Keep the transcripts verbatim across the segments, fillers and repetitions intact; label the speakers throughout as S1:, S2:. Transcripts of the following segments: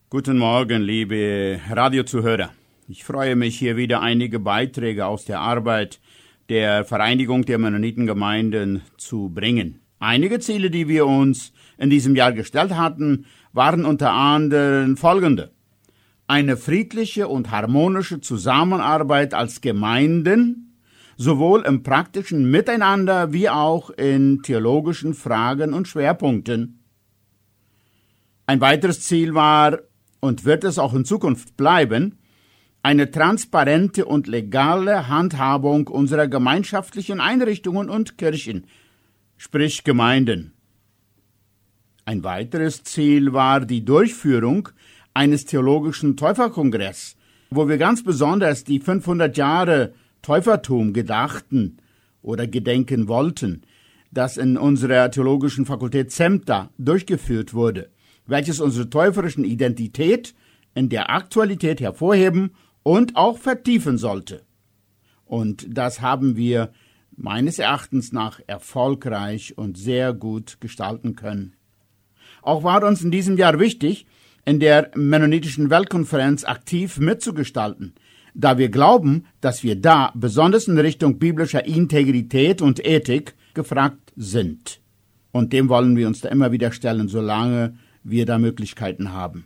S1: Guten Morgen, liebe Radiozuhörer. Ich freue mich, hier wieder einige Beiträge aus der Arbeit der Vereinigung der Mennonitengemeinden zu bringen. Einige Ziele, die wir uns in diesem Jahr gestellt hatten, waren unter anderem folgende: Eine friedliche und harmonische Zusammenarbeit als Gemeinden, sowohl im praktischen Miteinander wie auch in theologischen Fragen und Schwerpunkten. Ein weiteres Ziel war und wird es auch in Zukunft bleiben, eine transparente und legale Handhabung unserer gemeinschaftlichen Einrichtungen und Kirchen, sprich Gemeinden. Ein weiteres Ziel war die Durchführung eines theologischen Täuferkongresses, wo wir ganz besonders die fünfhundert Jahre Täufertum gedachten oder gedenken wollten, das in unserer theologischen Fakultät SEMTA durchgeführt wurde, welches unsere täuferischen Identität in der Aktualität hervorheben und auch vertiefen sollte. Und das haben wir meines Erachtens nach erfolgreich und sehr gut gestalten können. Auch war uns in diesem Jahr wichtig, in der Mennonitischen Weltkonferenz aktiv mitzugestalten, da wir glauben, dass wir da besonders in Richtung biblischer Integrität und Ethik gefragt sind. Und dem wollen wir uns da immer wieder stellen, solange wir da Möglichkeiten haben.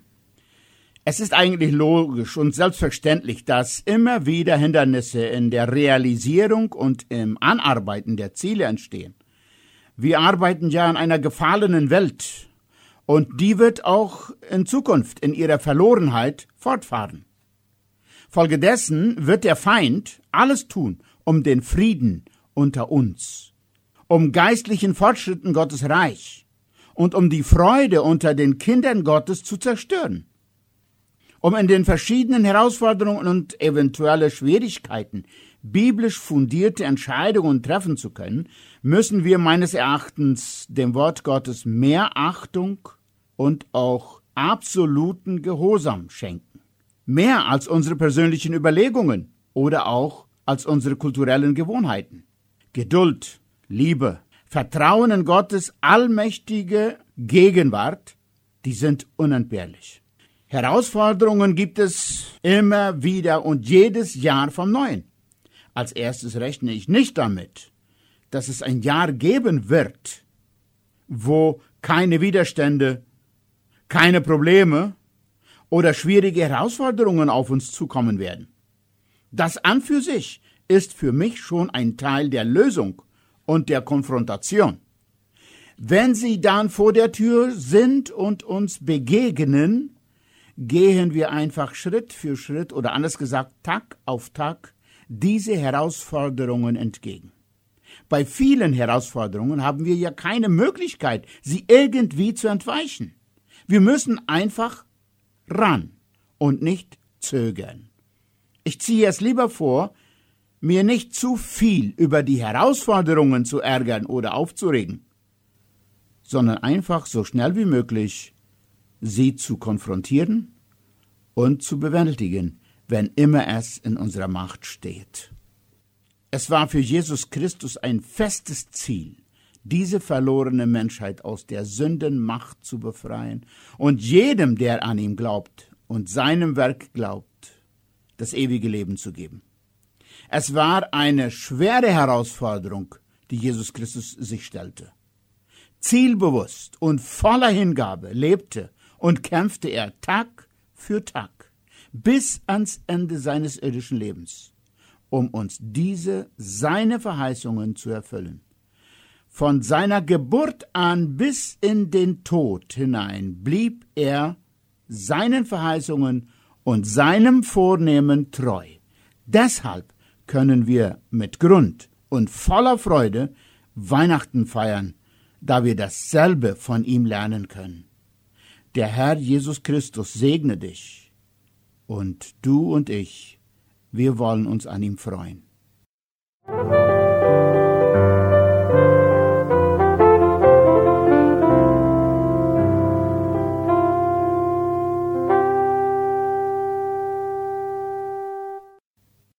S1: Es ist eigentlich logisch und selbstverständlich, dass immer wieder Hindernisse in der Realisierung und im Anarbeiten der Ziele entstehen. Wir arbeiten ja in einer gefallenen Welt und die wird auch in Zukunft in ihrer Verlorenheit fortfahren. Folgedessen wird der Feind alles tun, um den Frieden unter uns, um geistlichen Fortschritten Gottes Reich und um die Freude unter den Kindern Gottes zu zerstören. Um in den verschiedenen Herausforderungen und eventuelle Schwierigkeiten biblisch fundierte Entscheidungen treffen zu können, müssen wir meines Erachtens dem Wort Gottes mehr Achtung und auch absoluten Gehorsam schenken. Mehr als unsere persönlichen Überlegungen oder auch als unsere kulturellen Gewohnheiten. Geduld, Liebe, Vertrauen in Gottes allmächtige Gegenwart, die sind unentbehrlich. Herausforderungen gibt es immer wieder und jedes Jahr vom Neuen. Als erstes rechne ich nicht damit, dass es ein Jahr geben wird, wo keine Widerstände, keine Probleme oder schwierige Herausforderungen auf uns zukommen werden. Das an für sich ist für mich schon ein Teil der Lösung und der Konfrontation. Wenn sie dann vor der Tür sind und uns begegnen, gehen wir einfach Schritt für Schritt oder anders gesagt Tag auf Tag diese Herausforderungen entgegen. Bei vielen Herausforderungen haben wir ja keine Möglichkeit, sie irgendwie zu entweichen. Wir müssen einfach ran und nicht zögern. Ich ziehe es lieber vor, mir nicht zu viel über die Herausforderungen zu ärgern oder aufzuregen, sondern einfach so schnell wie möglich sie zu konfrontieren und zu bewältigen, wenn immer es in unserer Macht steht. Es war für Jesus Christus ein festes Ziel, diese verlorene Menschheit aus der Sündenmacht zu befreien und jedem, der an ihm glaubt und seinem Werk glaubt, das ewige Leben zu geben. Es war eine schwere Herausforderung, die Jesus Christus sich stellte. Zielbewusst und voller Hingabe lebte und kämpfte er Tag für Tag bis ans Ende seines irdischen Lebens, um uns diese seine Verheißungen zu erfüllen. Von seiner Geburt an bis in den Tod hinein blieb er seinen Verheißungen und seinem Vornehmen treu. Deshalb können wir mit Grund und voller Freude Weihnachten feiern, da wir dasselbe von ihm lernen können. Der Herr Jesus Christus segne dich und du und ich, wir wollen uns an ihm freuen.